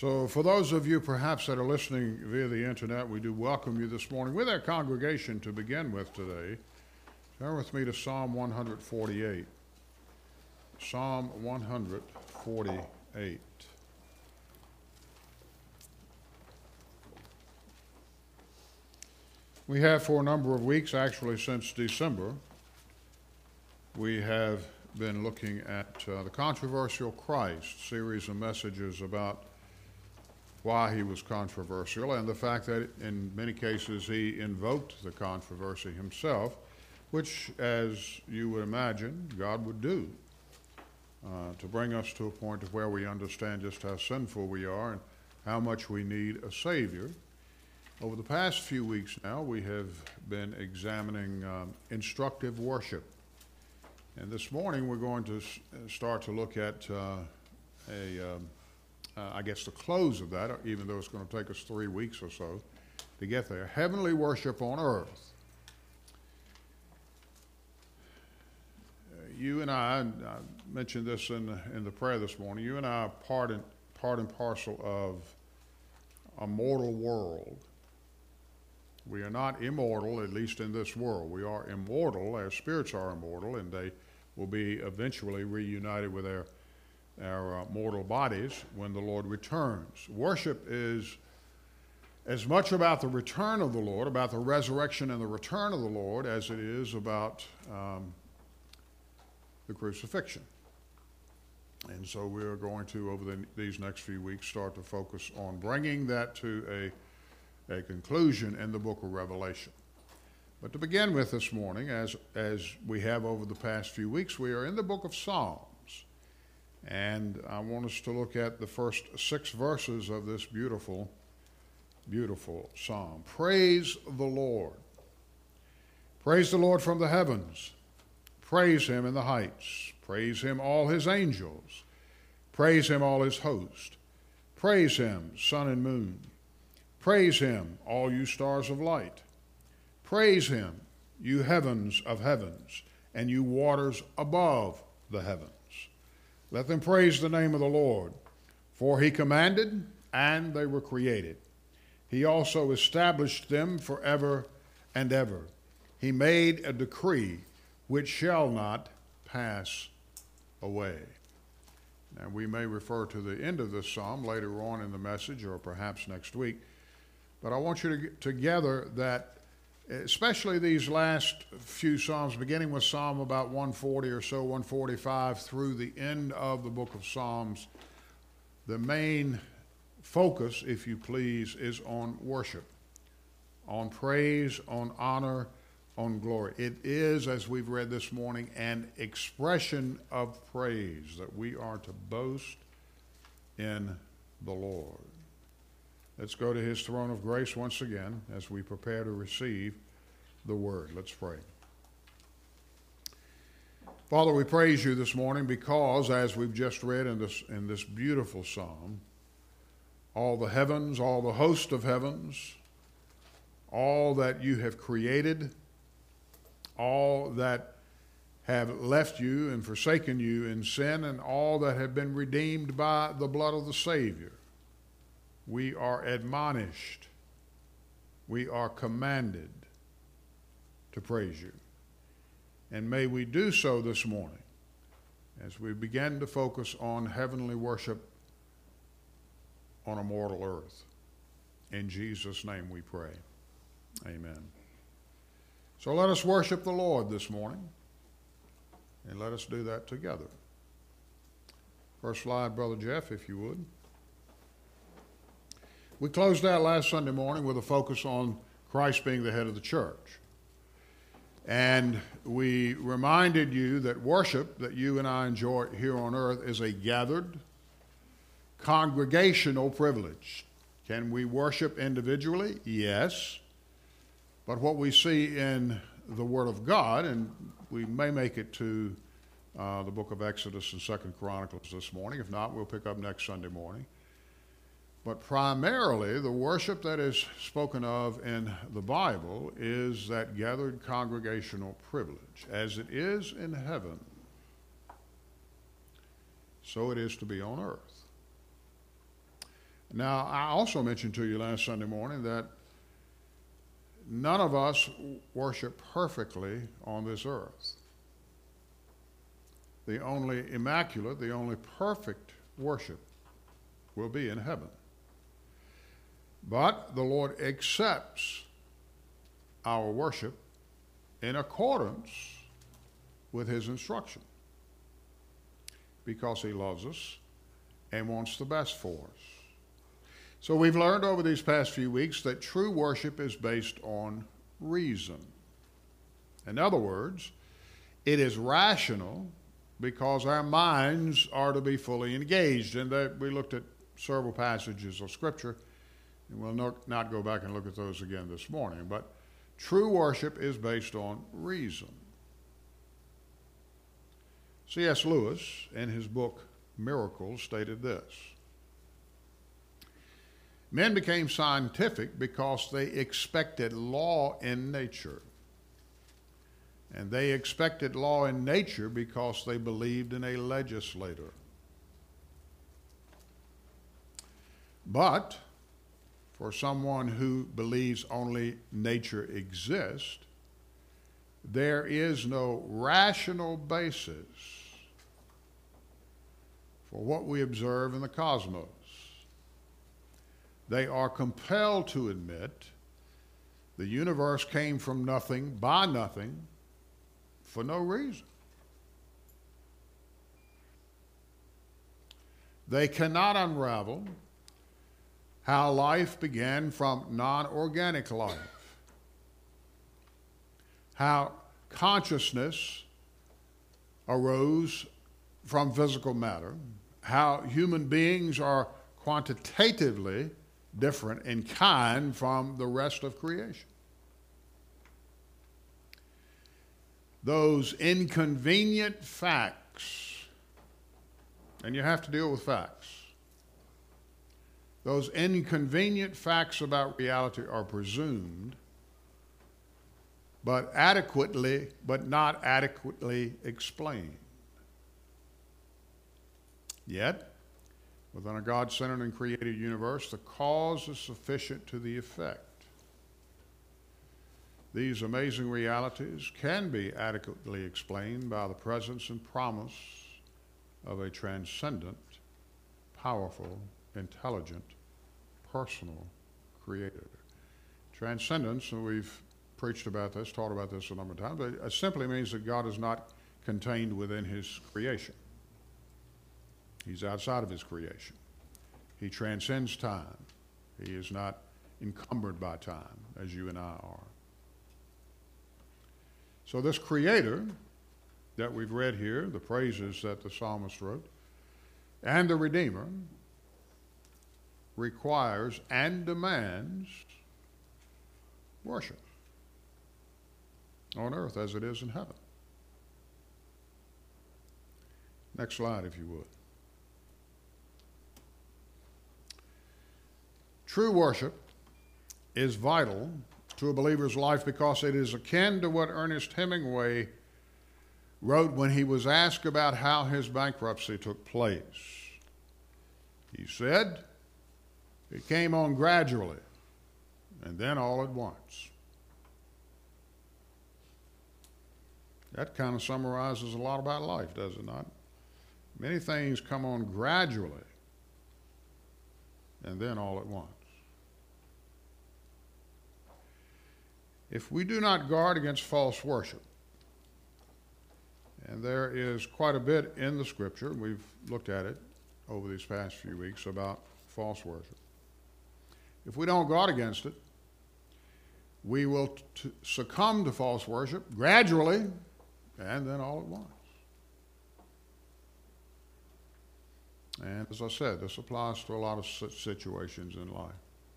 So for those of you perhaps that are listening via the internet, we do welcome you this morning with our congregation to begin with today. Turn with me to Psalm 148. Psalm 148. We have for a number of weeks, actually since December, we have been looking at the Controversial Christ, series of messages about why he was controversial and the fact that in many cases he invoked the controversy himself, which, as you would imagine, God would do to bring us to a point of where we understand just how sinful we are and how much we need a Savior. Over the past few weeks now, we have been examining instructive worship. And this morning we're going to start to look at I guess the close of that, even though it's going to take us 3 weeks or so to get there. Heavenly worship on earth. You and I mentioned this in the prayer this morning, you and I are part and parcel of a mortal world. We are not immortal, at least in this world. We are immortal, our spirits are immortal, and they will be eventually reunited with our mortal bodies when the Lord returns. Worship is as much about the return of the Lord, about the resurrection and the return of the Lord, as it is about the crucifixion. And so we're going to, over these next few weeks, start to focus on bringing that to a conclusion in the book of Revelation. But to begin with this morning, as we have over the past few weeks, we are in the book of Psalms. And I want us to look at the first 6 verses of this beautiful, beautiful psalm. Praise the Lord. Praise the Lord from the heavens. Praise him in the heights. Praise him, all his angels. Praise him, all his host. Praise him, sun and moon. Praise him, all you stars of light. Praise him, you heavens of heavens, and you waters above the heavens. Let them praise the name of the Lord, for he commanded, and they were created. He also established them forever and ever. He made a decree which shall not pass away. Now, we may refer to the end of this psalm later on in the message, or perhaps next week, but I want you to gather that especially these last few Psalms, beginning with Psalm about 140 or so, 145, through the end of the book of Psalms, the main focus, if you please, is on worship, on praise, on honor, on glory. It is, as we've read this morning, an expression of praise that we are to boast in the Lord. Let's go to his throne of grace once again as we prepare to receive the word. Let's pray. Father, we praise you this morning because, as we've just read in this beautiful psalm, all the heavens, all the host of heavens, all that you have created, all that have left you and forsaken you in sin, and all that have been redeemed by the blood of the Savior, we are admonished, we are commanded to praise you. And may we do so this morning as we begin to focus on heavenly worship on a mortal earth. In Jesus' name we pray. Amen. So let us worship the Lord this morning, and let us do that together. First slide, Brother Jeff, if you would. We closed out last Sunday morning with a focus on Christ being the head of the church. And we reminded you that worship that you and I enjoy here on earth is a gathered, congregational privilege. Can we worship individually? Yes. But what we see in the Word of God, and we may make it to the book of Exodus and 2nd Chronicles this morning. If not, we'll pick up next Sunday morning. But primarily, the worship that is spoken of in the Bible is that gathered congregational privilege. As it is in heaven, so it is to be on earth. Now, I also mentioned to you last Sunday morning that none of us worship perfectly on this earth. The only immaculate, the only perfect worship will be in heaven. But the Lord accepts our worship in accordance with His instruction because He loves us and wants the best for us. So we've learned over these past few weeks that true worship is based on reason. In other words, it is rational because our minds are to be fully engaged. And we looked at several passages of Scripture, and we'll not go back and look at those again this morning. But true worship is based on reason. C.S. Lewis, in his book Miracles, stated this: men became scientific because they expected law in nature. And they expected law in nature because they believed in a legislator. But for someone who believes only nature exists, there is no rational basis for what we observe in the cosmos. They are compelled to admit the universe came from nothing, by nothing, for no reason. They cannot unravel how life began from non-organic life, how consciousness arose from physical matter, how human beings are quantitatively different in kind from the rest of creation. Those inconvenient facts, and you have to deal with facts, those inconvenient facts about reality are presumed, but not adequately explained. Yet, within a God-centered and created universe, the cause is sufficient to the effect. These amazing realities can be adequately explained by the presence and promise of a transcendent, powerful, intelligent, personal Creator. Transcendence, and we've preached about this, taught about this a number of times, but it simply means that God is not contained within His creation. He's outside of His creation. He transcends time. He is not encumbered by time, as you and I are. So this Creator that we've read here, the praises that the psalmist wrote, and the Redeemer requires and demands worship on earth as it is in heaven. Next slide, if you would. True worship is vital to a believer's life because it is akin to what Ernest Hemingway wrote when he was asked about how his bankruptcy took place. He said, "It came on gradually, and then all at once." That kind of summarizes a lot about life, does it not? Many things come on gradually, and then all at once. If we do not guard against false worship, and there is quite a bit in the Scripture, we've looked at it over these past few weeks about false worship. If we don't guard against it, we will succumb to false worship gradually and then all at once. And as I said, this applies to a lot of situations in life.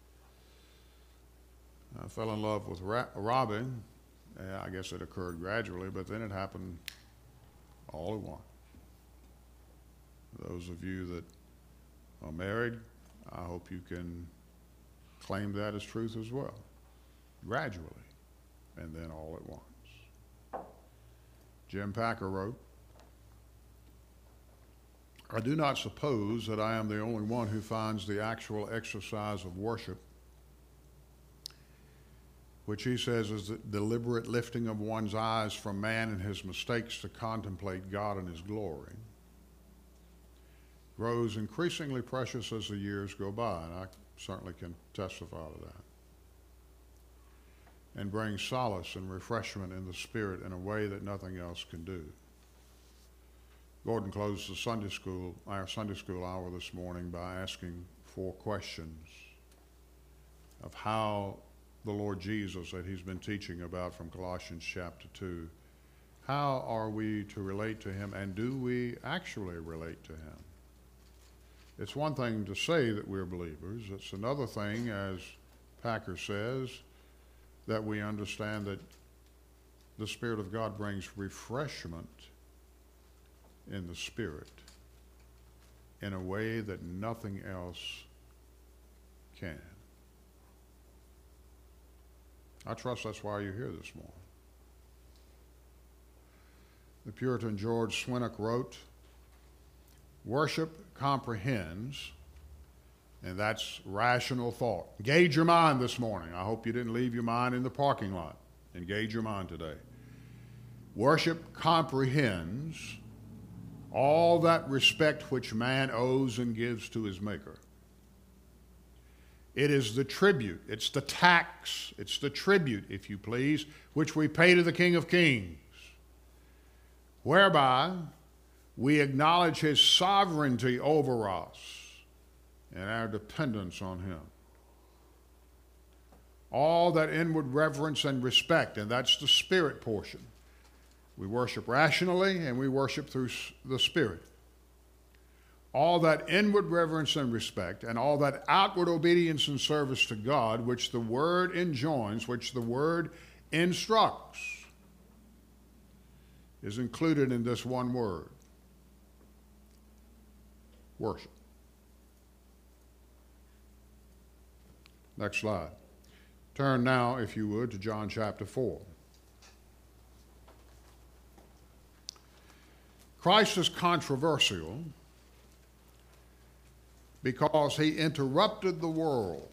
I fell in love with Robbie. I guess it occurred gradually, but then it happened all at once. Those of you that are married, I hope you can claim that as truth as well. Gradually, and then all at once. Jim Packer wrote, I do not suppose that I am the only one who finds the actual exercise of worship, which he says is the deliberate lifting of one's eyes from man and his mistakes to contemplate God and his glory, grows increasingly precious as the years go by, and I certainly can testify to that, and brings solace and refreshment in the spirit in a way that nothing else can do. Gordon closed our Sunday school hour this morning by asking 4 questions of how the Lord Jesus that he's been teaching about from Colossians chapter 2, how are we to relate to him, and do we actually relate to him? It's one thing to say that we're believers. It's another thing, as Packer says, that we understand that the Spirit of God brings refreshment in the Spirit in a way that nothing else can. I trust that's why you're here this morning. The Puritan George Swinnock wrote, "Worship comprehends," and that's rational thought. Engage your mind this morning. I hope you didn't leave your mind in the parking lot. Engage your mind today. Worship comprehends all that respect which man owes and gives to his Maker. It is the tribute, it's the tax, it's the tribute, if you please, which we pay to the King of Kings, whereby we acknowledge his sovereignty over us and our dependence on him. All that inward reverence and respect, and that's the spirit portion. We worship rationally and we worship through the Spirit. All that inward reverence and respect and all that outward obedience and service to God, which the Word enjoins, which the Word instructs, is included in this one word: worship. Next slide. Turn now, if you would, to John chapter 4. Christ is controversial because he interrupted the world.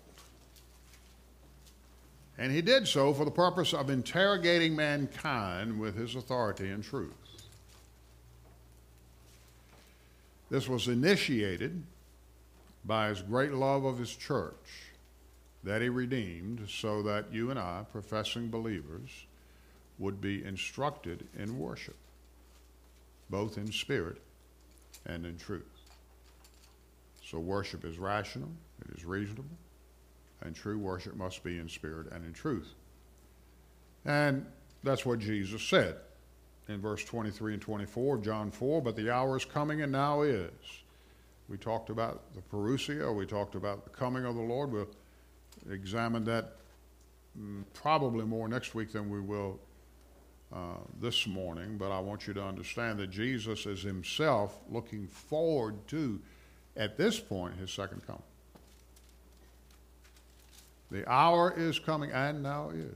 And he did so for the purpose of interrogating mankind with his authority and truth. This was initiated by his great love of his church that he redeemed, so that you and I, professing believers, would be instructed in worship, both in spirit and in truth. So worship is rational, it is reasonable, and true worship must be in spirit and in truth. And that's what Jesus said in verse 23 and 24 of John 4, "But the hour is coming and now is." We talked about the parousia, we talked about the coming of the Lord. We'll examine that probably more next week than we will this morning, but I want you to understand that Jesus is himself looking forward to, at this point, his second coming. The hour is coming and now is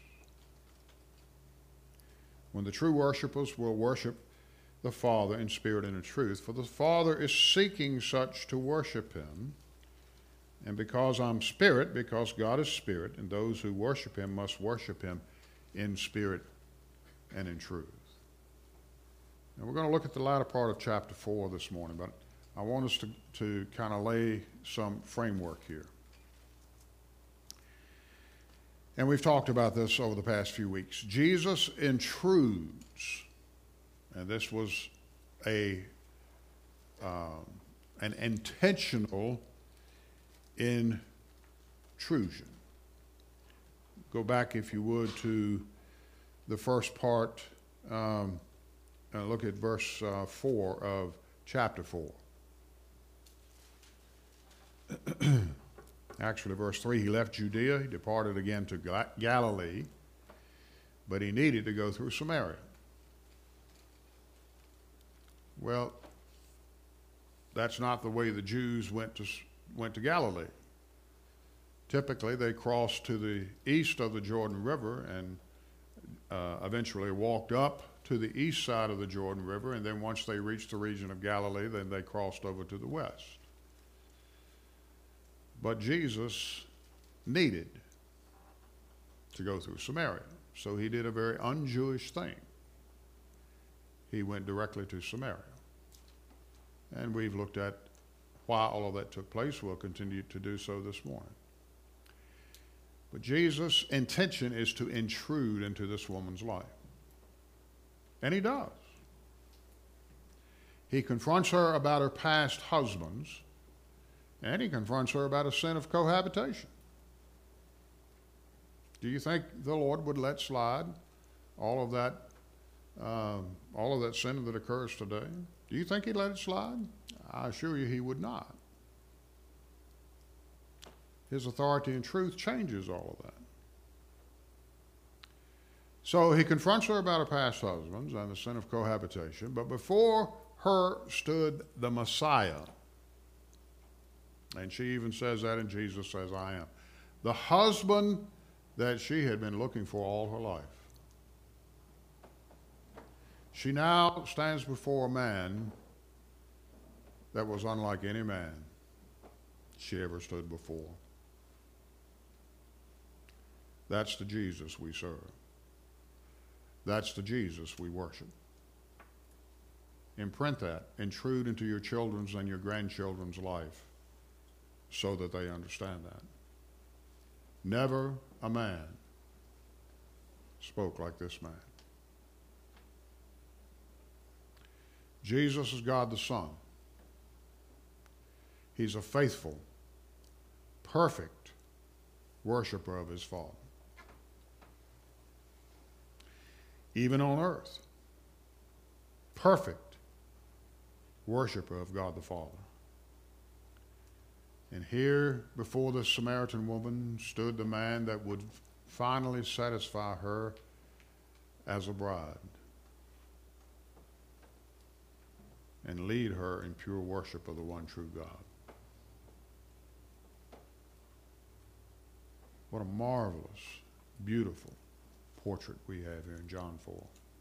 when the true worshipers will worship the Father in spirit and in truth, for the Father is seeking such to worship him. And because I'm spirit, because God is spirit, and those who worship him must worship him in spirit and in truth. And we're going to look at the latter part of chapter 4 this morning, but I want us to kind of lay some framework here. And we've talked about this over the past few weeks. Jesus intrudes, and this was an intentional intrusion. Go back, if you would, to the first part, and look at verse 4 of chapter 4. Actually, verse 3, he left Judea, he departed again to Galilee, but he needed to go through Samaria. Well, that's not the way the Jews went to Galilee. Typically, they crossed to the east of the Jordan River and eventually walked up to the east side of the Jordan River, and then once they reached the region of Galilee, then they crossed over to the west. But Jesus needed to go through Samaria, so he did a very un-Jewish thing. He went directly to Samaria. And we've looked at why all of that took place. We'll continue to do so this morning. But Jesus' intention is to intrude into this woman's life. And he does. He confronts her about her past husbands, and he confronts her about a sin of cohabitation. Do you think the Lord would let slide all of that sin that occurs today? Do you think he'd let it slide? I assure you he would not. His authority and truth changes all of that. So he confronts her about her past husbands and the sin of cohabitation, but before her stood the Messiah. And she even says that, and Jesus says, I am. The husband that she had been looking for all her life. She now stands before a man that was unlike any man she ever stood before. That's the Jesus we serve. That's the Jesus we worship. Imprint that, intrude into your children's and your grandchildren's life so that they understand that. Never a man spoke like this man. Jesus is God the Son. He's a faithful, perfect worshiper of his Father. Even on earth, perfect worshiper of God the Father. And here before the Samaritan woman stood the man that would finally satisfy her as a bride and lead her in pure worship of the one true God. What a marvelous, beautiful portrait we have here in John 4.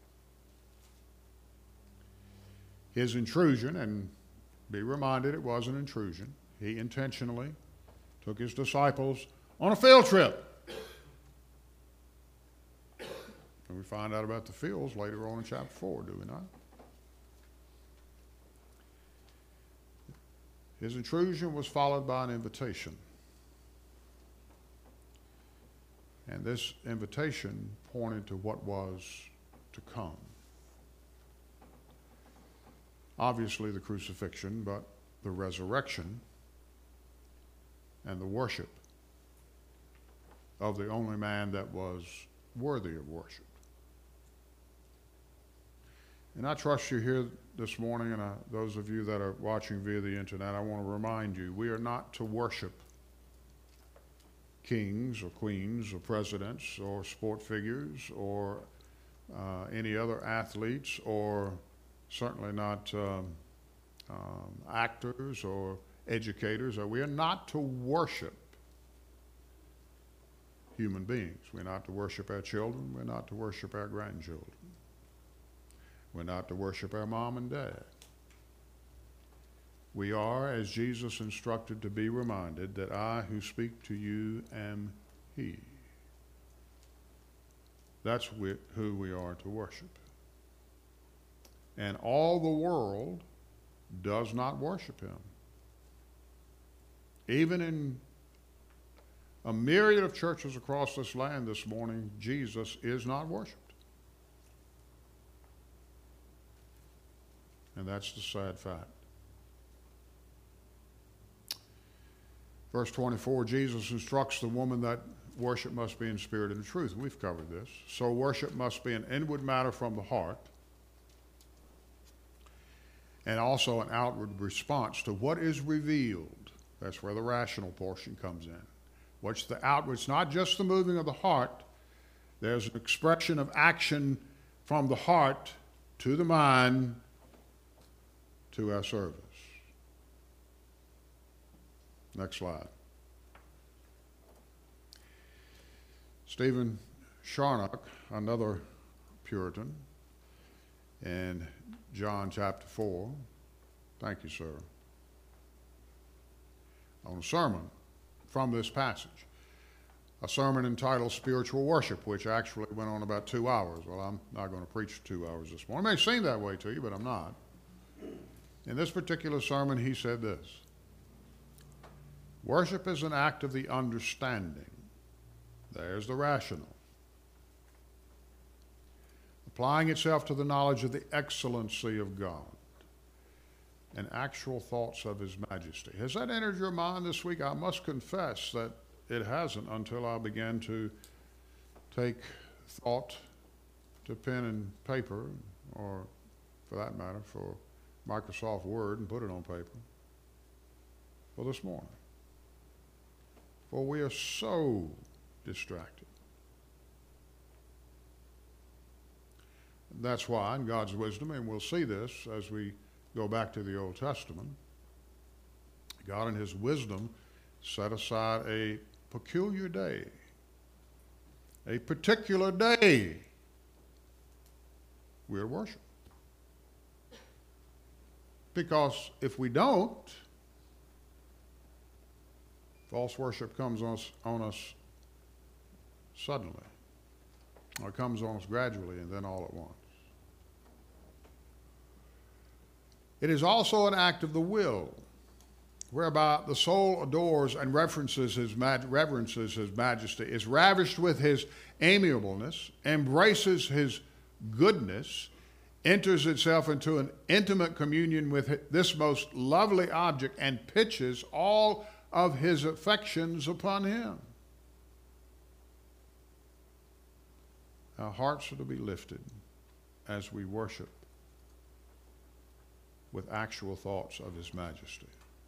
His intrusion, and be reminded it was an intrusion, he intentionally took his disciples on a field trip. And we find out about the fields later on in chapter 4, do we not? His intrusion was followed by an invitation. And this invitation pointed to what was to come. Obviously the crucifixion, but the resurrection and the worship of the only man that was worthy of worship. And I trust you here this morning, and those of you that are watching via the internet, I want to remind you, we are not to worship kings or queens or presidents or sport figures or any other athletes, or certainly not actors or educators. We are not to worship human beings. We're not to worship our children. We're not to worship our grandchildren. We're not to worship our mom and dad. We are, as Jesus instructed, to be reminded that I who speak to you am he. That's who we are to worship. And all the world does not worship him. Even in a myriad of churches across this land this morning, Jesus is not worshiped. And that's the sad fact. Verse 24, Jesus instructs the woman that worship must be in spirit and in truth. We've covered this. So worship must be an inward matter from the heart, and also an outward response to what is revealed. That's where the rational portion comes in. What's the outward? It's not just the moving of the heart. There's an expression of action from the heart to the mind to our service. Next slide. Stephen Charnock, another Puritan, in John chapter 4. Thank you, sir. On a sermon from this passage. A sermon entitled Spiritual Worship, which actually went on about 2 hours. Well, I'm not going to preach 2 hours this morning. It may seem that way to you, but I'm not. In this particular sermon, he said this: worship is an act of the understanding. There's the rational. Applying itself to the knowledge of the excellency of God and actual thoughts of His majesty. Has that entered your mind this week? I must confess that it hasn't until I began to take thought to pen and paper, or for that matter, for Microsoft Word, and put it on paper for this morning. For we are so distracted. That's why, in God's wisdom, and we'll see this as we go back to the Old Testament, God in His wisdom set aside a peculiar day, a particular day we're to worship. Because if we don't, false worship comes on us suddenly, or it comes on us gradually and then all at once. It is also an act of the will, whereby the soul adores and reverences his majesty, is ravished with his amiableness, embraces his goodness, enters itself into an intimate communion with this most lovely object, and pitches all of his affections upon him. Our hearts are to be lifted as we worship with actual thoughts of His majesty.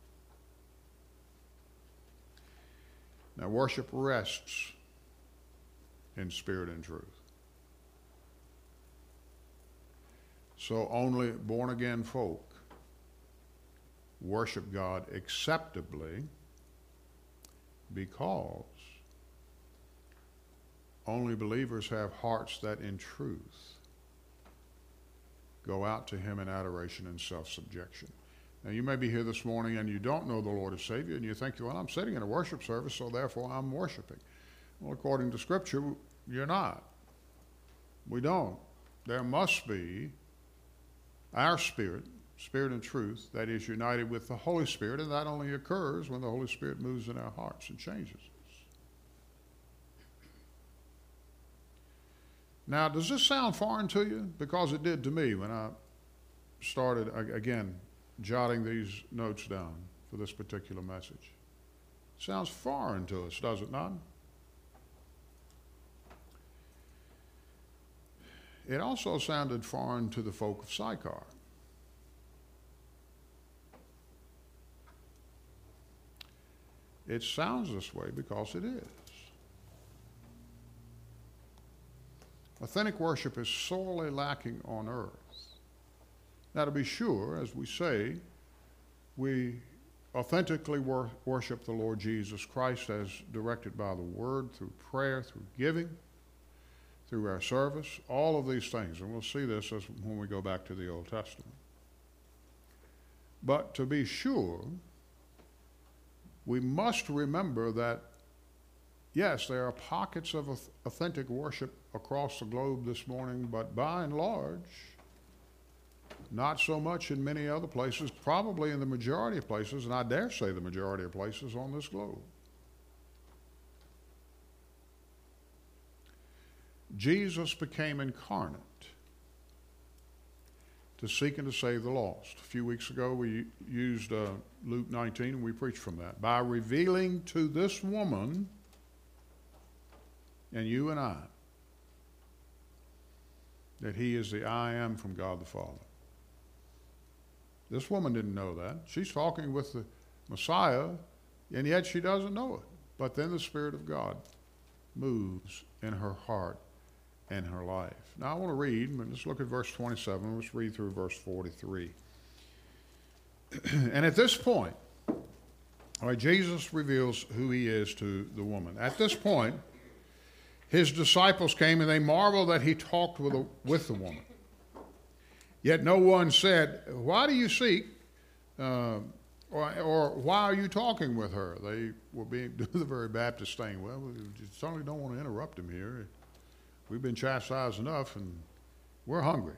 Now, worship rests in spirit and truth. So only born-again folk worship God acceptably, because only believers have hearts that in truth go out to Him in adoration and self-subjection. Now, you may be here this morning and you don't know the Lord as Savior, and you think, well, I'm sitting in a worship service, so therefore I'm worshiping. Well, according to Scripture, you're not. We don't. There must be our spirit and truth, that is united with the Holy Spirit, and that only occurs when the Holy Spirit moves in our hearts and changes us. Now, does this sound foreign to you? Because it did to me when I started, again, jotting these notes down for this particular message. It sounds foreign to us, does it not? It also sounded foreign to the folk of Sychar. It sounds this way because it is. Authentic worship is sorely lacking on earth. Now, to be sure, as we say, we authentically worship the Lord Jesus Christ as directed by the Word, through prayer, through giving, through our service, all of these things. And we'll see this when we go back to the Old Testament. But to be sure, we must remember that, yes, there are pockets of authentic worship across the globe this morning, but by and large, not so much in many other places, probably in the majority of places, and I dare say the majority of places on this globe. Jesus became incarnate to seek and to save the lost. A few weeks ago, we used Luke 19, and we preached from that. By revealing to this woman and you and I that He is the I Am from God the Father. This woman didn't know that. She's talking with the Messiah, and yet she doesn't know it. But then the Spirit of God moves in her heart and her life. Now I want to read, let's look at verse 27. Let's read through verse 43. And at this point, all right, Jesus reveals who He is to the woman. At this point, His disciples came and they marveled that He talked with the woman. Yet no one said, why do you seek, or why are you talking with her? They were being the very Baptist thing. Well, we certainly don't want to interrupt him here. We've been chastised enough, and we're hungry.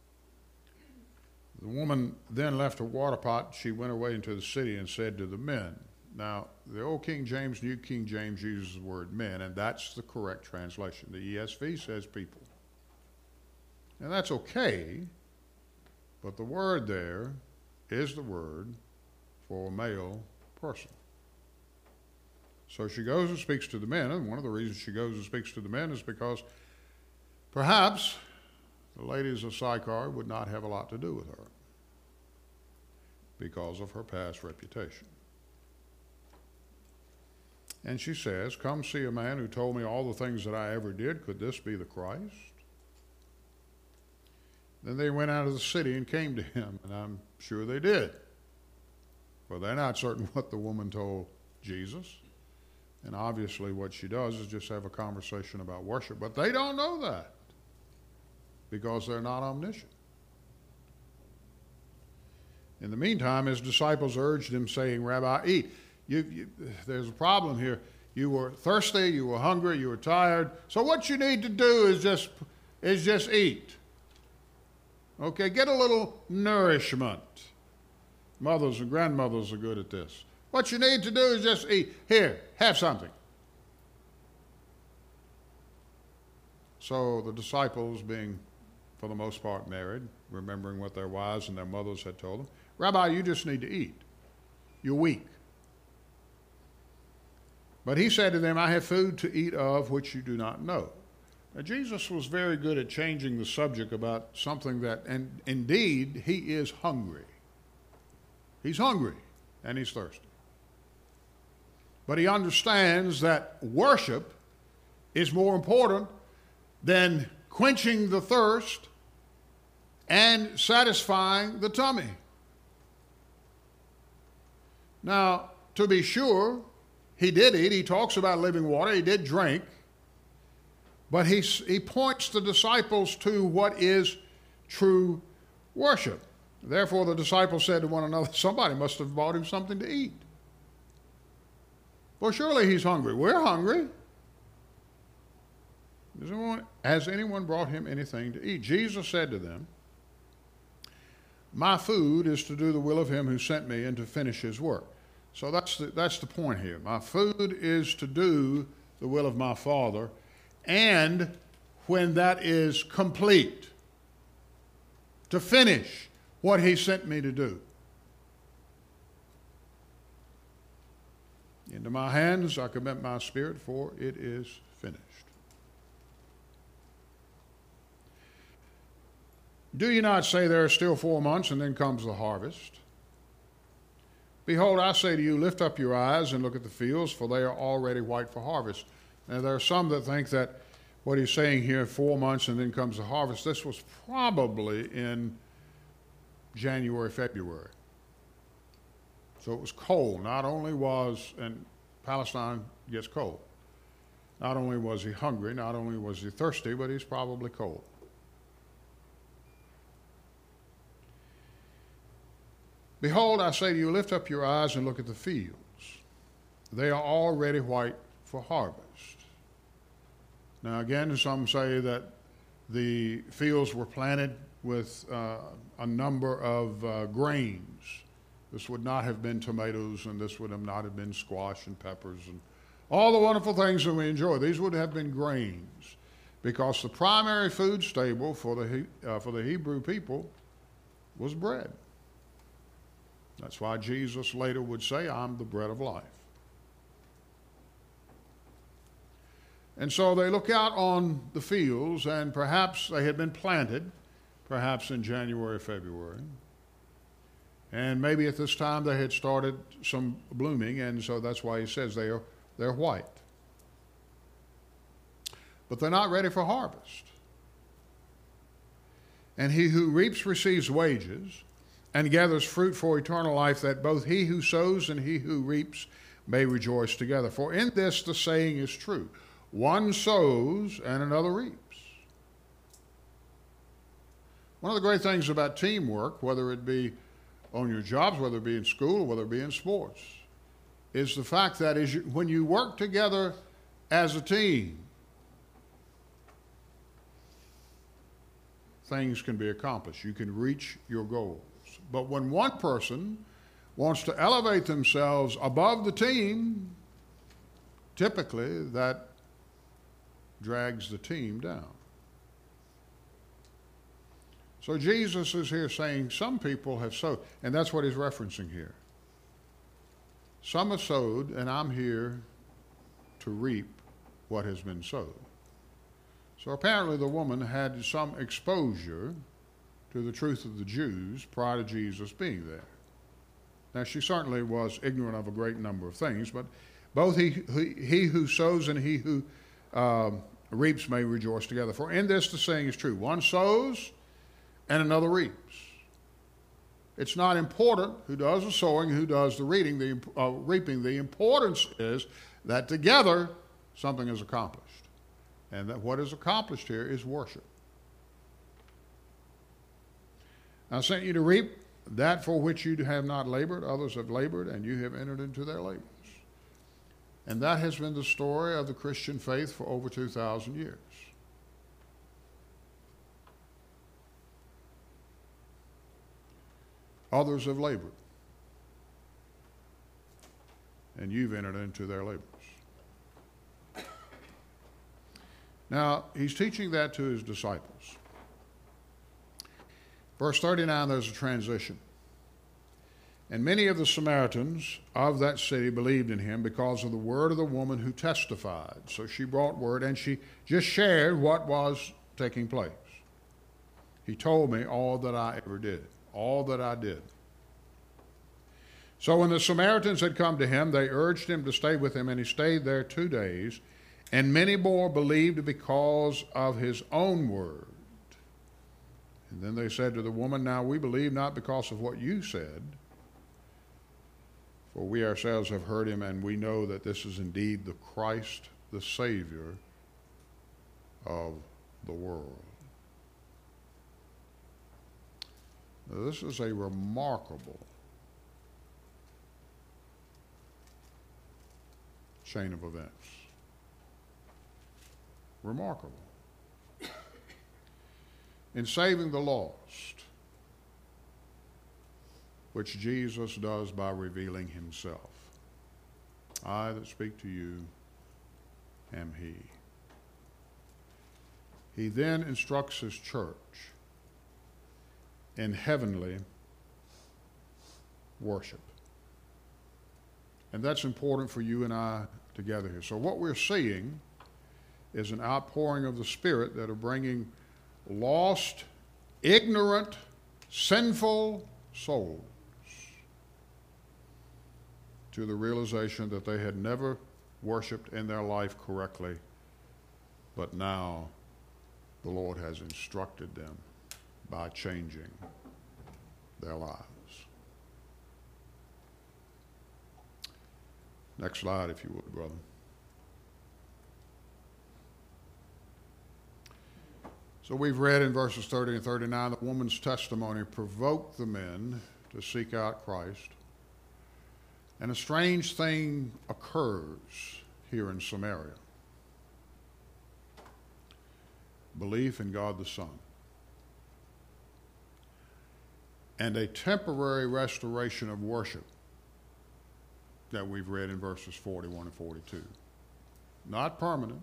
The woman then left her water pot. She went away into the city and said to the men. Now, the old King James, New King James uses the word men, and that's the correct translation. The ESV says people. And that's okay, but the word there is the word for a male person. So she goes and speaks to the men, and one of the reasons she goes and speaks to the men is because perhaps the ladies of Sychar would not have a lot to do with her because of her past reputation. And she says, come see a man who told me all the things that I ever did. Could this be the Christ? Then they went out of the city and came to him, and I'm sure they did. Well, they're not certain what the woman told Jesus. And obviously what she does is just have a conversation about worship. But they don't know that because they're not omniscient. In the meantime, his disciples urged him, saying, Rabbi, eat. There's a problem here. You were thirsty, you were hungry, you were tired. So what you need to do is just eat. Okay, get a little nourishment. Mothers and grandmothers are good at this. What you need to do is just eat. Here, have something. So the disciples, being for the most part married, remembering what their wives and their mothers had told them, Rabbi, you just need to eat. You're weak. But he said to them, I have food to eat of which you do not know. Now, Jesus was very good at changing the subject about something that, and indeed, he is hungry. He's hungry and he's thirsty. But he understands that worship is more important than quenching the thirst and satisfying the tummy. Now, to be sure, he did eat. He talks about living water. He did drink. But he points the disciples to what is true worship. Therefore, the disciples said to one another, somebody must have bought him something to eat. Well, surely he's hungry. We're hungry. Has anyone brought him anything to eat? Jesus said to them, my food is to do the will of him who sent me and to finish his work. So that's the point here. My food is to do the will of my Father, and when that is complete, to finish what he sent me to do. Into my hands I commit my spirit, for it is finished. Do you not say there are still 4 months, and then comes the harvest? Behold, I say to you, lift up your eyes and look at the fields, for they are already white for harvest. Now, there are some that think that what he's saying here, 4 months and then comes the harvest, this was probably in January, February. So it was cold. Not only was, and Palestine gets cold, not only was he hungry, not only was he thirsty, but he's probably cold. Behold, I say to you, lift up your eyes and look at the fields. They are already white for harvest. Now again, some say that the fields were planted with a number of grains. This would not have been tomatoes, and this would have not have been squash and peppers and all the wonderful things that we enjoy. These would have been grains, because the primary food staple for the Hebrew people was bread. That's why Jesus later would say, I'm the bread of life. And so they look out on the fields, and perhaps they had been planted, perhaps in January, February. And maybe at this time they had started some blooming, and so that's why he says they're white. But they're not ready for harvest. And he who reaps receives wages, and gathers fruit for eternal life, that both he who sows and he who reaps may rejoice together. For in this the saying is true, one sows and another reaps. One of the great things about teamwork, whether it be on your jobs, whether it be in school, whether it be in sports, is the fact that when you work together as a team, things can be accomplished. You can reach your goals. But when one person wants to elevate themselves above the team, typically that drags the team down. So Jesus is here saying some people have sowed, and that's what he's referencing here. Some have sowed, and I'm here to reap what has been sowed. So apparently the woman had some exposure to the truth of the Jews prior to Jesus being there. Now, she certainly was ignorant of a great number of things, but both he who sows and he who reaps may rejoice together. For in this the saying is true, one sows and another reaps. It's not important who does the sowing, who does the reaping. The importance is that together something is accomplished. And that what is accomplished here is worship. I sent you to reap that for which you have not labored. Others have labored, and you have entered into their labors. And that has been the story of the Christian faith for over 2,000 years. Others have labored, and you've entered into their labors. Now, he's teaching that to his disciples. Verse 39, there's a transition. And many of the Samaritans of that city believed in him because of the word of the woman who testified. So she brought word, and she just shared what was taking place. He told me all that I ever did, all that I did. So when the Samaritans had come to him, they urged him to stay with them, and he stayed there 2 days. And many more believed because of his own word. And then they said to the woman, now we believe not because of what you said, for we ourselves have heard him, and we know that this is indeed the Christ, the Savior of the world. Now, this is a remarkable chain of events. Remarkable. In saving the lost, which Jesus does by revealing himself. I that speak to you am he. He then instructs his church in heavenly worship. And that's important for you and I to gather here. So what we're seeing is an outpouring of the Spirit that are bringing lost, ignorant, sinful souls to the realization that they had never worshiped in their life correctly, but now the Lord has instructed them by changing their lives. Next slide, if you would, brother. So we've read in verses 30 and 39, the woman's testimony provoked the men to seek out Christ. And a strange thing occurs here in Samaria. Belief in God the Son. And a temporary restoration of worship that we've read in verses 41 and 42. Not permanent,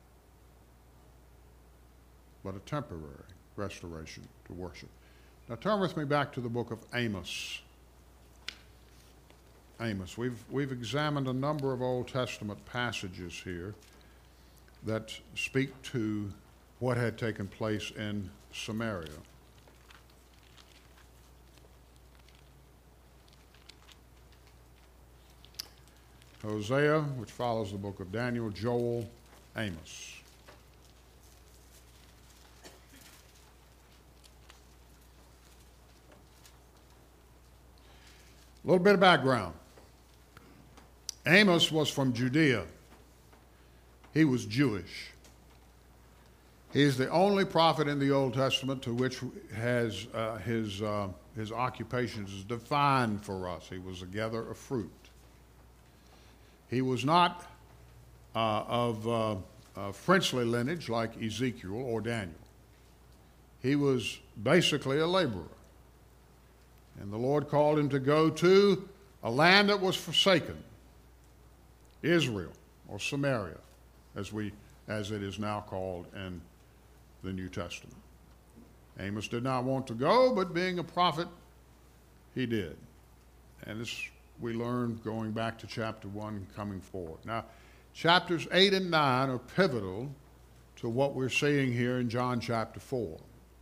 but a temporary restoration to worship. Now turn with me back to the book of Amos. Amos. We've examined a number of Old Testament passages here that speak to what had taken place in Samaria. Hosea, which follows the book of Daniel, Joel, Amos. A little bit of background. Amos was from Judea. He was Jewish. He's the only prophet in the Old Testament to which has his occupations is defined for us. He was a gatherer of fruit. He was not of princely lineage like Ezekiel or Daniel. He was basically a laborer. And the Lord called him to go to a land that was forsaken, Israel or Samaria, as it is now called in the New Testament. Amos did not want to go, but being a prophet, he did. And this we learn going back to chapter 1 coming forward. Now, chapters 8 and 9 are pivotal to what we're seeing here in John chapter 4.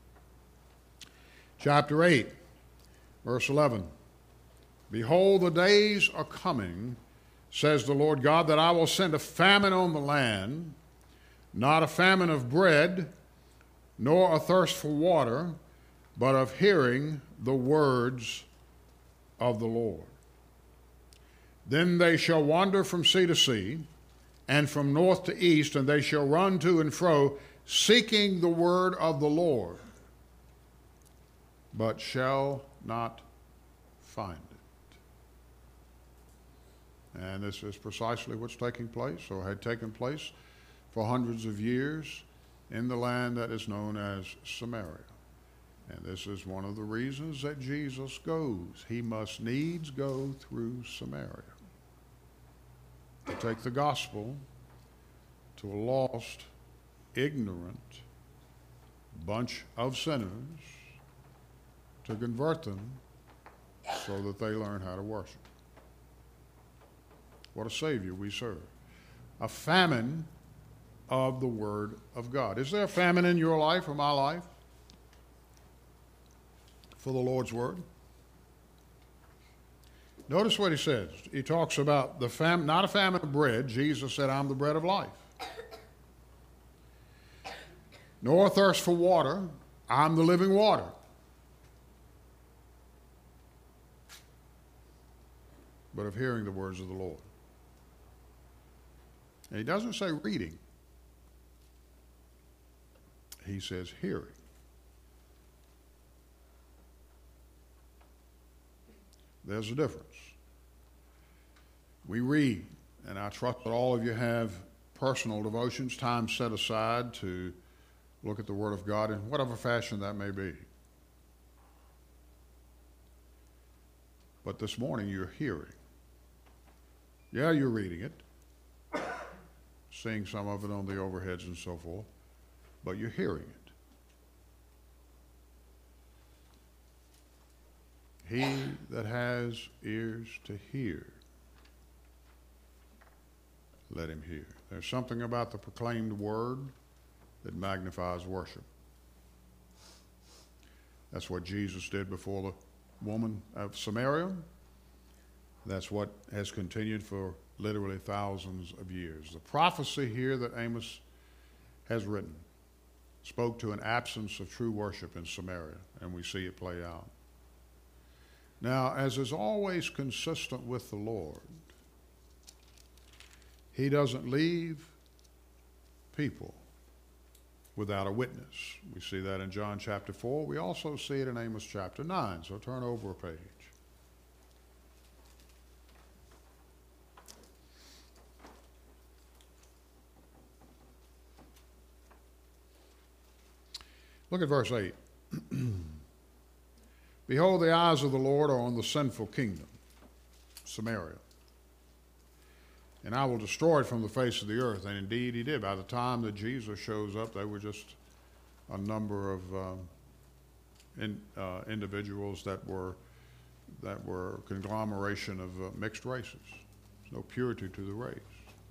Chapter 8, verse 11. Behold, the days are coming, says the Lord God, that I will send a famine on the land, not a famine of bread, nor a thirst for water, but of hearing the words of the Lord. Then they shall wander from sea to sea, and from north to east, and they shall run to and fro, seeking the word of the Lord, but shall not find it. And this is precisely what's taking place, or had taken place for hundreds of years in the land that is known as Samaria. And this is one of the reasons that Jesus goes. He must needs go through Samaria to take the gospel to a lost, ignorant bunch of sinners, to convert them so that they learn how to worship. What a Savior we serve. A famine of the Word of God. Is there a famine in your life or my life for the Lord's Word? Notice what he says. He talks about the famine, not a famine of bread. Jesus said, I'm the bread of life. Nor a thirst for water. I'm the living water. But of hearing the words of the Lord. And he doesn't say reading. He says hearing. There's a difference. We read, and I trust that all of you have personal devotions, time set aside to look at the Word of God in whatever fashion that may be. But this morning you're hearing. Yeah, you're reading it, seeing some of it on the overheads and so forth, but you're hearing it. He that has ears to hear, let him hear. There's something about the proclaimed word that magnifies worship. That's what Jesus did before the woman of Samaria. That's what has continued for literally thousands of years. The prophecy here that Amos has written spoke to an absence of true worship in Samaria, and we see it play out. Now, as is always consistent with the Lord, he doesn't leave people without a witness. We see that in John chapter 4. We also see it in Amos chapter 9. So turn over a page. Look at verse 8. Behold, the eyes of the Lord are on the sinful kingdom, Samaria. And I will destroy it from the face of the earth. And indeed he did. By the time that Jesus shows up, they were just a number of individuals that were conglomeration of mixed races. There's no purity to the race.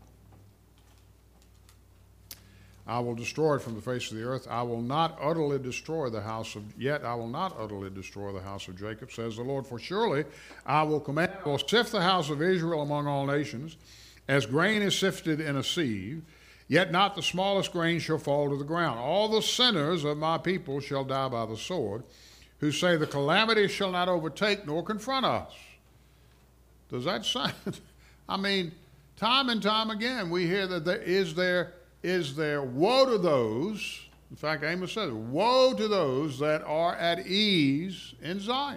I will destroy it from the face of the earth. I will not utterly destroy the house of, yet I will not utterly destroy the house of Jacob, says the Lord. For surely I will sift the house of Israel among all nations, as grain is sifted in a sieve, yet not the smallest grain shall fall to the ground. All the sinners of my people shall die by the sword, who say the calamity shall not overtake nor confront us. Does that sound? I mean, time and time again we hear that there is woe to those In fact, Amos says, woe to those that are at ease in Zion.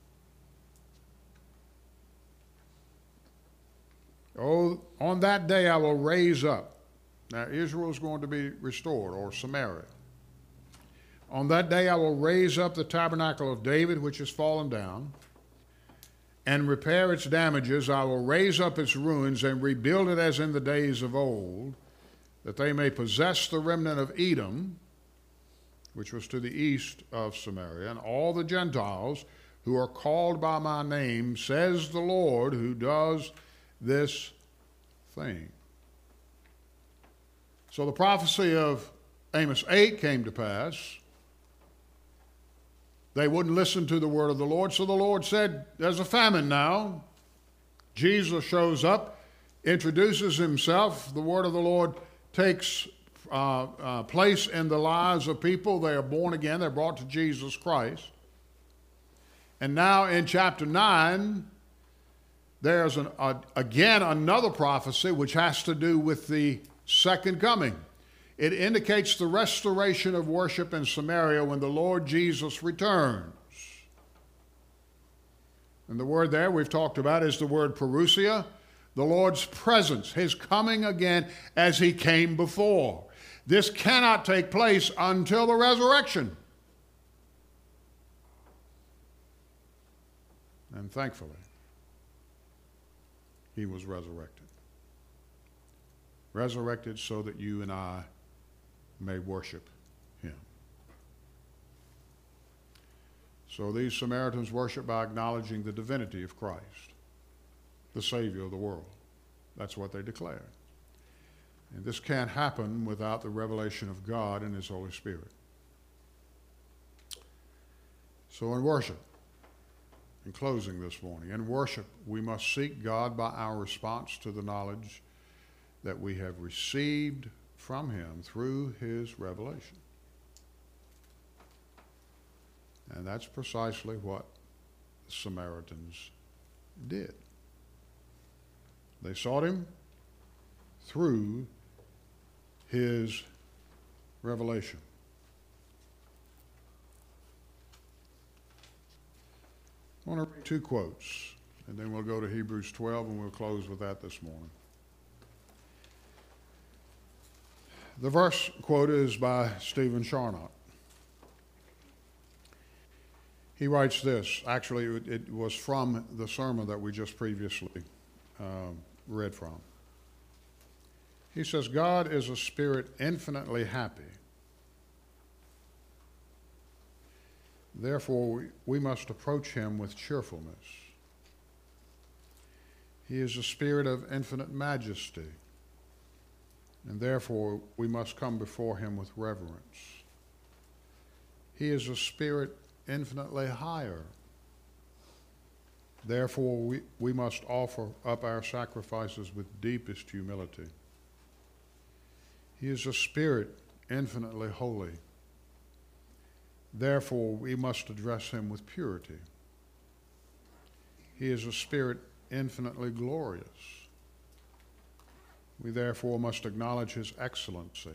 Oh, on that day I will raise up. Now, Israel is going to be restored, or Samaria. On that day I will raise up the tabernacle of David, which has fallen down, and repair its damages. I will raise up its ruins and rebuild it as in the days of old, that they may possess the remnant of Edom, which was to the east of Samaria, and all the Gentiles who are called by my name, says the Lord, who does this thing. So the prophecy of Amos 8 came to pass. They wouldn't listen to the word of the Lord, so the Lord said, there's a famine now. Jesus shows up, introduces himself. The word of the Lord takes place in the lives of people. They are born again. They're brought to Jesus Christ. And now in chapter 9, there's again another prophecy which has to do with the second coming. It indicates the restoration of worship in Samaria when the Lord Jesus returns. And the word there we've talked about is the word parousia, the Lord's presence, his coming again as he came before. This cannot take place until the resurrection. And thankfully, he was resurrected. Resurrected so that you and I may worship him. So these Samaritans worship by acknowledging the divinity of Christ, the Savior of the world. That's what they declare. And this can't happen without the revelation of God and his Holy Spirit. So in worship, in closing this morning, in worship, we must seek God by our response to the knowledge that we have received from him through his revelation. And that's precisely what the Samaritans did. They sought him through his revelation. I want to read two quotes, and then we'll go to Hebrews 12, and we'll close with that this morning. The verse quote is by Stephen Charnock. He writes this. Actually, it was from the sermon that we just previously read from. He says, God is a spirit infinitely happy. Therefore, we must approach him with cheerfulness. He is a spirit of infinite majesty, and therefore we must come before him with reverence. He is a spirit infinitely higher. Therefore, we must offer up our sacrifices with deepest humility. He is a spirit infinitely holy. Therefore, we must address him with purity. He is a spirit infinitely glorious. We therefore must acknowledge his excellency.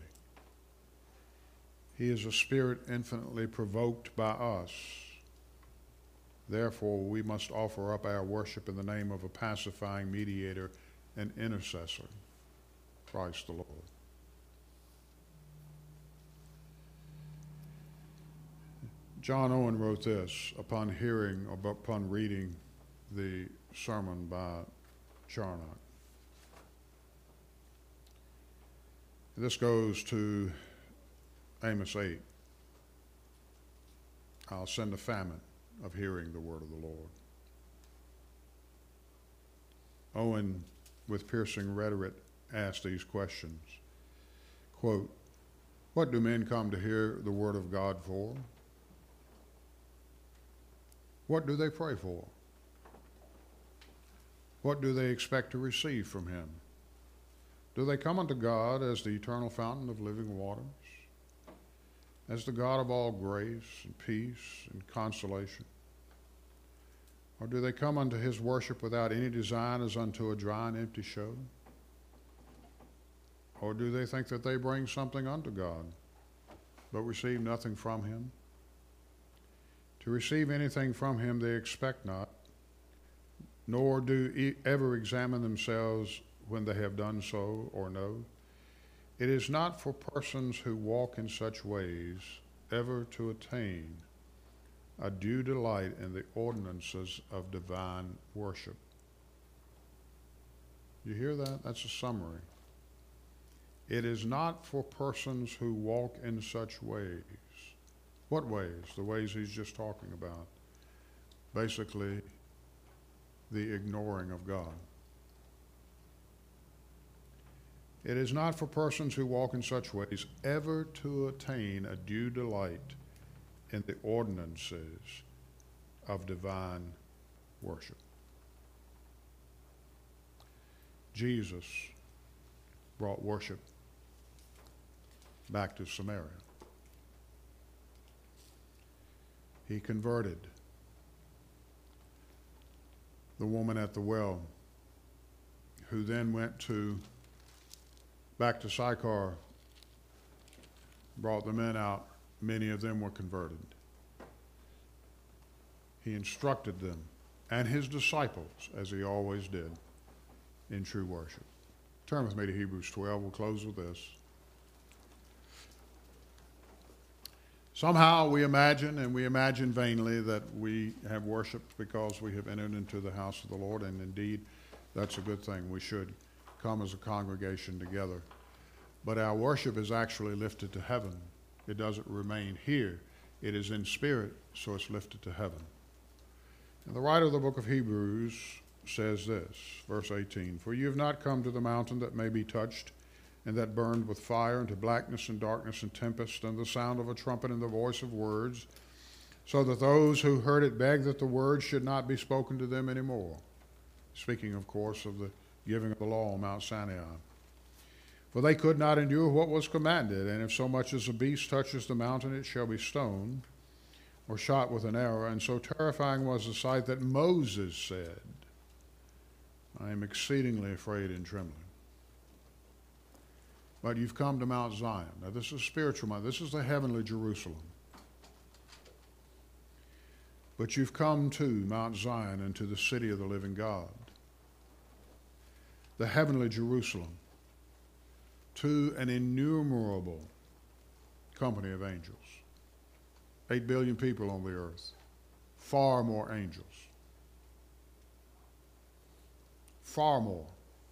He is a spirit infinitely provoked by us. Therefore, we must offer up our worship in the name of a pacifying mediator and intercessor, Christ the Lord. John Owen wrote this upon reading the sermon by Charnock. This goes to Amos 8. I'll send a famine of hearing the word of the Lord. Owen, with piercing rhetoric, asked these questions. Quote, what do men come to hear the word of God for? What do they pray for? What do they expect to receive from him? Do they come unto God as the eternal fountain of living waters, as the God of all grace and peace and consolation? Or do they come unto his worship without any design as unto a dry and empty show? Or do they think that they bring something unto God? but receive nothing from him? To receive anything from him they expect not, nor do ever examine themselves when they have done so or know. It is not for persons who walk in such ways ever to attain a due delight in the ordinances of divine worship. You hear that? That's a summary. It is not for persons who walk in such ways. What ways? The ways he's just talking about. Basically, the ignoring of God. It is not for persons who walk in such ways ever to attain a due delight in the ordinances of divine worship. Jesus brought worship back to Samaria. He converted the woman at the well, who then went back to Sychar, brought the men out. Many of them were converted. He instructed them and his disciples, as he always did, in true worship. Turn with me to Hebrews 12. We'll close with this. Somehow we imagine vainly, that we have worshiped because we have entered into the house of the Lord, and indeed, that's a good thing. We should come as a congregation together. But our worship is actually lifted to heaven. It doesn't remain here. It is in spirit, so it's lifted to heaven. And the writer of the book of Hebrews says this, verse 18, "For you have not come to the mountain that may be touched, and that burned with fire, and to blackness and darkness and tempest, and the sound of a trumpet and the voice of words, so that those who heard it begged that the word should not be spoken to them any more." Speaking, of course, of the giving of the law on Mount Sinai. "For they could not endure what was commanded, and if so much as a beast touches the mountain, it shall be stoned, or shot with an arrow. And so terrifying was the sight that Moses said, I am exceedingly afraid and trembling." But you've come to Mount Zion. Now this is spiritual Mount. This is the heavenly Jerusalem. But you've come to Mount Zion and to the city of the living God, the heavenly Jerusalem, to an innumerable company of angels. 8 billion people on the earth. Far more angels. Far more.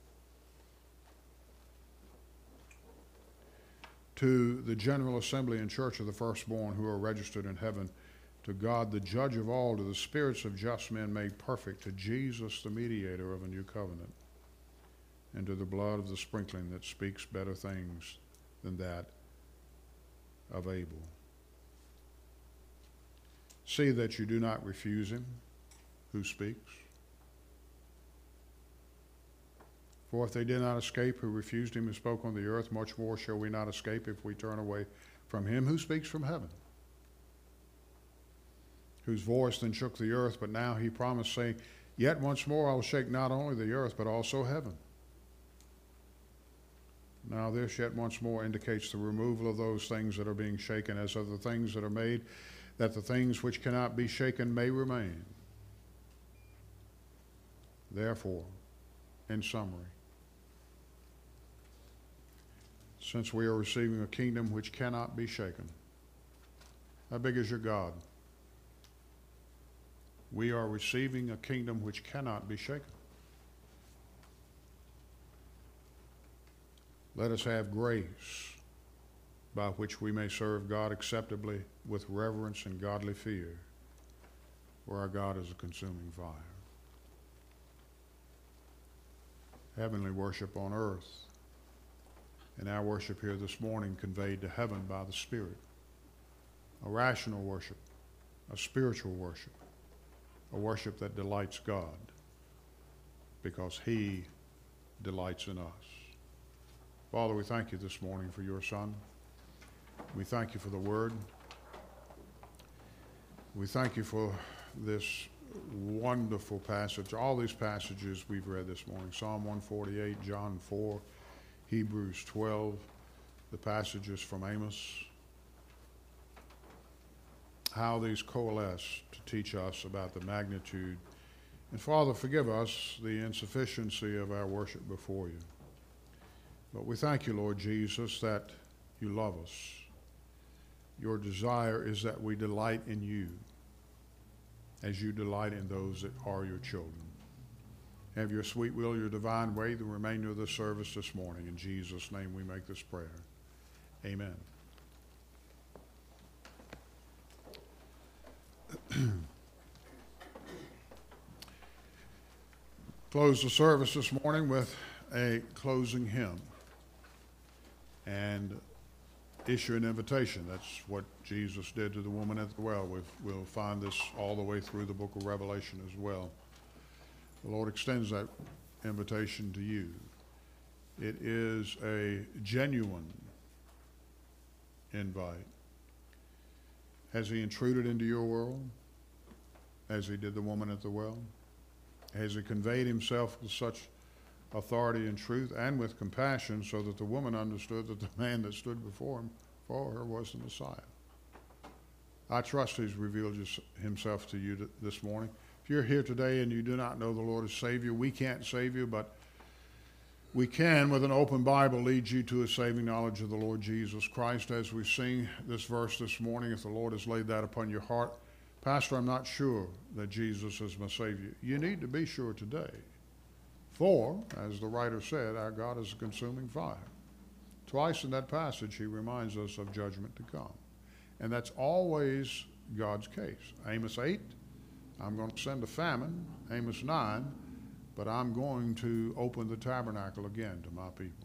To the general assembly and church of the firstborn who are registered in heaven, to God the judge of all, to the spirits of just men made perfect, to Jesus the mediator of a new covenant, and to the blood of the sprinkling that speaks better things than that of Abel. See that you do not refuse him who speaks. For if they did not escape who refused him and spoke on the earth, much more shall we not escape if we turn away from him who speaks from heaven, whose voice then shook the earth, but now he promised, saying, "Yet once more I will shake not only the earth, but also heaven." Now this yet once more indicates the removal of those things that are being shaken, as of the things that are made, that the things which cannot be shaken may remain. Therefore, in summary, since we are receiving a kingdom which cannot be shaken. How big is your God? We are receiving a kingdom which cannot be shaken. Let us have grace by which we may serve God acceptably with reverence and godly fear, for our God is a consuming fire. Heavenly worship on earth, and our worship here this morning conveyed to heaven by the Spirit. A rational worship, a spiritual worship, a worship that delights God because he delights in us. Father, we thank you this morning for your Son. We thank you for the Word. We thank you for this wonderful passage, all these passages we've read this morning, Psalm 148, John 4, Hebrews 12, the passages from Amos, how these coalesce to teach us about the magnitude. And Father, forgive us the insufficiency of our worship before you. But we thank you, Lord Jesus, that you love us. Your desire is that we delight in you as you delight in those that are your children. Have your sweet will, your divine way, the remainder of the service this morning. In Jesus' name we make this prayer. Amen. Close the service this morning with a closing hymn and issue an invitation. That's what Jesus did to the woman at the well. We'll find this all the way through the book of Revelation as well. The Lord extends that invitation to you. It is a genuine invite. Has he intruded into your world as he did the woman at the well? Has he conveyed himself with such authority and truth and with compassion so that the woman understood that the man that stood before her was the Messiah? I trust he's revealed himself to you this morning. If you're here today and you do not know the Lord as Savior, we can't save you, but we can, with an open Bible, lead you to a saving knowledge of the Lord Jesus Christ. As we sing this verse this morning, if the Lord has laid that upon your heart, Pastor, I'm not sure that Jesus is my Savior. You need to be sure today. For, as the writer said, our God is a consuming fire. Twice in that passage, he reminds us of judgment to come. And that's always God's case. Amos 8, I'm going to send a famine. Amos 9, but I'm going to open the tabernacle again to my people.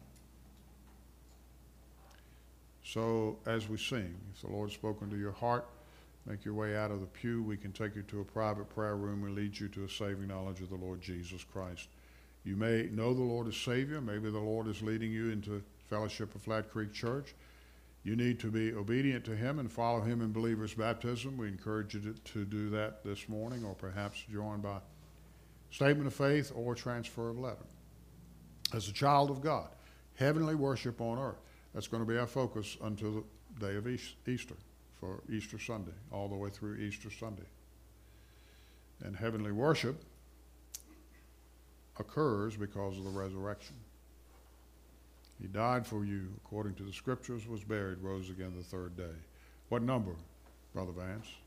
So as we sing, if the Lord's spoken to your heart, make your way out of the pew. We can take you to a private prayer room and lead you to a saving knowledge of the Lord Jesus Christ. You may know the Lord as Savior. Maybe the Lord is leading you into fellowship of Flat Creek Church. You need to be obedient to him and follow him in believer's baptism. We encourage you to do that this morning, or perhaps join by statement of faith or transfer of letter. As a child of God, heavenly worship on earth. That's going to be our focus until the day of Easter, for Easter Sunday, all the way through Easter Sunday. And heavenly worship occurs because of the resurrection. He died for you according to the scriptures, was buried, rose again the third day. What number, Brother Vance?